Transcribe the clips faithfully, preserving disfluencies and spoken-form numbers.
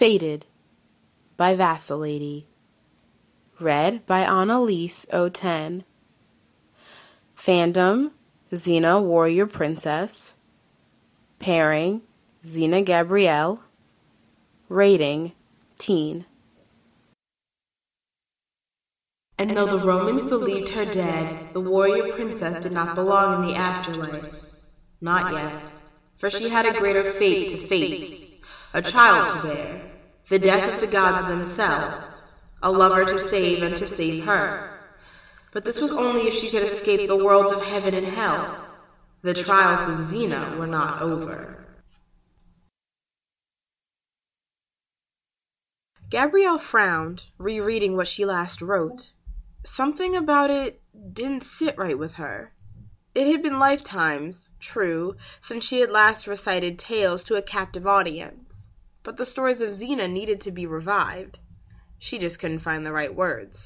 Fated by Vacillady. Read by Annalise O ten. Fandom, Xena Warrior Princess. Pairing, Xena Gabrielle. Rating, Teen. And though the Romans believed her dead, the warrior princess did not belong in the afterlife. Not yet, for she had a greater fate to face, a child to bear, the death of the gods themselves, a lover to save and to save her. But this was only if she could escape the worlds of heaven and hell. The trials of Xena were not over. Gabrielle frowned, rereading what she last wrote. Something about it didn't sit right with her. It had been lifetimes, true, since she had last recited tales to a captive audience, but the stories of Xena needed to be revived. She just couldn't find the right words.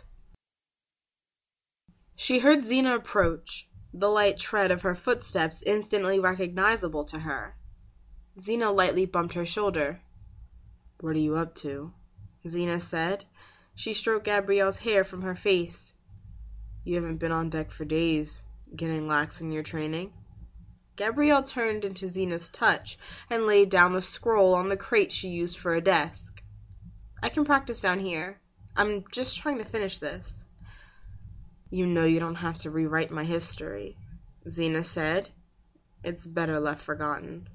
She heard Xena approach, the light tread of her footsteps instantly recognizable to her. Xena lightly bumped her shoulder. "What are you up to?" Xena said. She stroked Gabrielle's hair from her face. "You haven't been on deck for days. Getting lax in your training?" Gabrielle turned into Xena's touch and laid down the scroll on the crate she used for a desk. "I can practice down here. I'm just trying to finish this." "You know you don't have to rewrite my history," Xena said. "It's better left forgotten."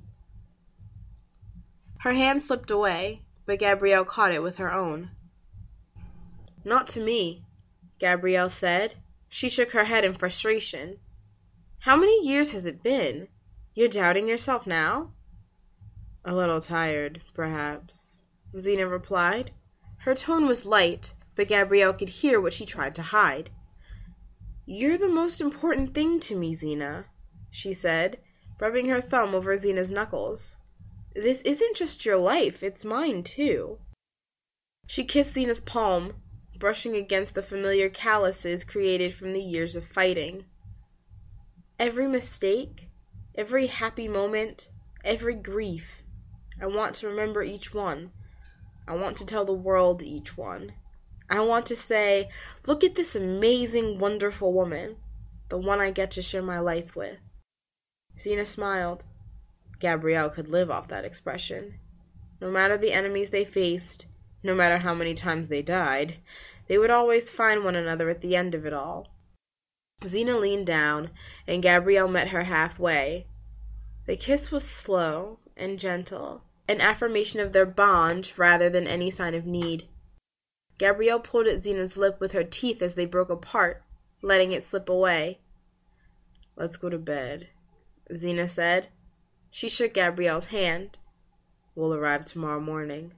Her hand slipped away, but Gabrielle caught it with her own. "Not to me," Gabrielle said. She shook her head in frustration. "How many years has it been? You're doubting yourself now?" "A little tired, perhaps," Xena replied. Her tone was light, but Gabrielle could hear what she tried to hide. "You're the most important thing to me, Xena," she said, rubbing her thumb over Xena's knuckles. "This isn't just your life, it's mine, too." She kissed Xena's palm, brushing against the familiar calluses created from the years of fighting. "Every mistake, every happy moment, every grief, I want to remember each one. I want to tell the world each one. I want to say, look at this amazing, wonderful woman, the one I get to share my life with." Xena smiled. Gabrielle could live off that expression. No matter the enemies they faced, no matter how many times they died, they would always find one another at the end of it all. Xena leaned down, and Gabrielle met her halfway. The kiss was slow and gentle, an affirmation of their bond rather than any sign of need. Gabrielle pulled at Xena's lip with her teeth as they broke apart, letting it slip away. "Let's go to bed," Xena said. She shook Gabrielle's hand. "We'll arrive tomorrow morning."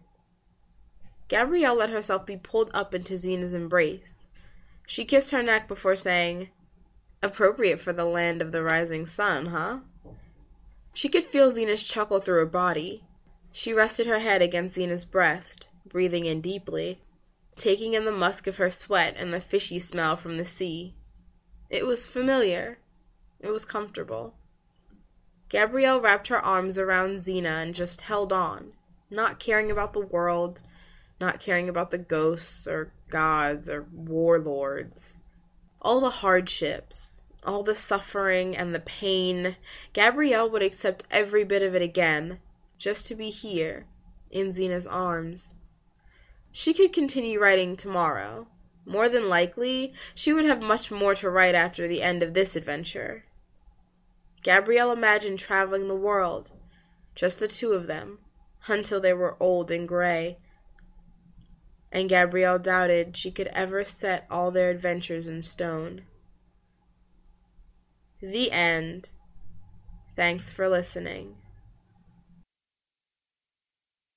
Gabrielle let herself be pulled up into Xena's embrace. She kissed her neck before saying, "Appropriate for the land of the rising sun, huh?" She could feel Xena's chuckle through her body. She rested her head against Xena's breast, breathing in deeply, taking in the musk of her sweat and the fishy smell from the sea. It was familiar. It was comfortable. Gabrielle wrapped her arms around Xena and just held on, not caring about the world, not caring about the ghosts or gods or warlords. All the hardships, all the suffering and the pain, Gabrielle would accept every bit of it again, just to be here, in Xena's arms. She could continue writing tomorrow. More than likely, she would have much more to write after the end of this adventure. Gabrielle imagined traveling the world, just the two of them, until they were old and gray. And Gabrielle doubted she could ever set all their adventures in stone. The end. Thanks for listening.